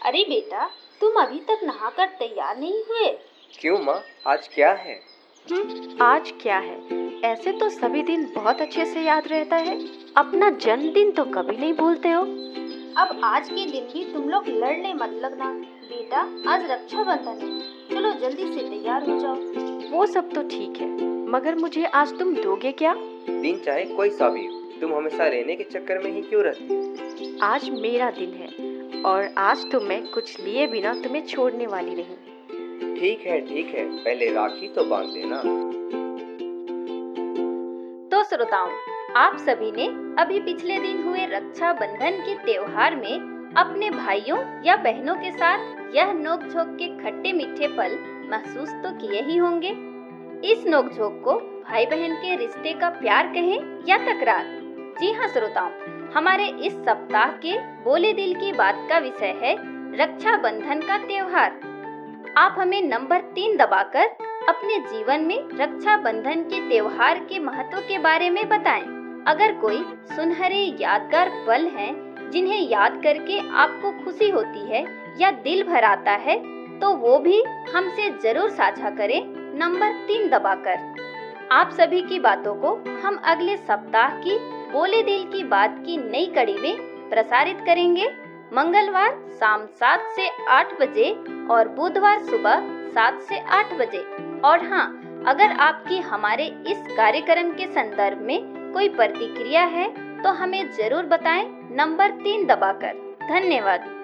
अरे बेटा, तुम अभी तक नहाकर तैयार नहीं हुए? क्यों माँ, आज क्या है? आज क्या है? ऐसे तो सभी दिन बहुत अच्छे से याद रहता है, अपना जन्मदिन तो कभी नहीं भूलते हो। अब आज के दिन भी तुम लोग लड़ने मत लगना। बेटा, आज रक्षाबंधन है, चलो जल्दी से तैयार हो जाओ। वो सब तो ठीक है, मगर मुझे आज तुम दोगे क्या? दिन चाहे कोई सा भी हो, तुम हमेशा रहने के चक्कर में ही क्यों रहती हो? आज मेरा दिन है और आज तो मैं कुछ लिए बिना तुम्हें छोड़ने वाली नहीं। ठीक है, पहले राखी तो बांध देना। तो श्रोताओं, आप सभी ने अभी पिछले दिन हुए रक्षाबंधन के त्योहार में अपने भाइयों या बहनों के साथ यह नोक-झोंक के खट्टे मीठे पल महसूस तो किए ही होंगे। इस नोक-झोंक को भाई बहन के रिश्ते का प्यार कहें या तकरार। जी हाँ श्रोताओं, हमारे इस सप्ताह के बोले दिल की बात का विषय है रक्षाबंधन का त्योहार। आप हमें नंबर 3 दबाकर अपने जीवन में रक्षाबंधन के त्योहार के महत्व के बारे में बताएं। अगर कोई सुनहरे यादगार पल हैं जिन्हें याद करके आपको खुशी होती है या दिल भर आता है, तो वो भी हमसे जरूर साझा करें नंबर 3 दबाकर। आप सभी की बातों को हम अगले सप्ताह की बोले दिल की बात की नई कड़ी में प्रसारित करेंगे, मंगलवार शाम 7 से 8 बजे और बुधवार सुबह 7 से 8 बजे। और हाँ, अगर आपकी हमारे इस कार्यक्रम के संदर्भ में कोई प्रतिक्रिया है तो हमें जरूर बताएं नंबर 3 दबाकर। धन्यवाद।